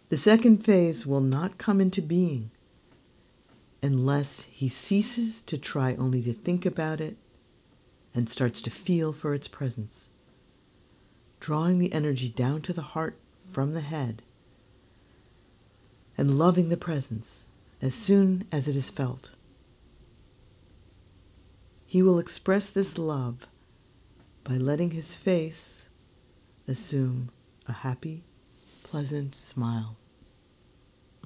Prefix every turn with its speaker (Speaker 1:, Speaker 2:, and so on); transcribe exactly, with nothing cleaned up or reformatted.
Speaker 1: The second phase will not come into being unless he ceases to try only to think about it and starts to feel for its presence, drawing the energy down to the heart from the head and loving the presence as soon as it is felt. He will express this love by letting his face assume a happy, pleasant smile.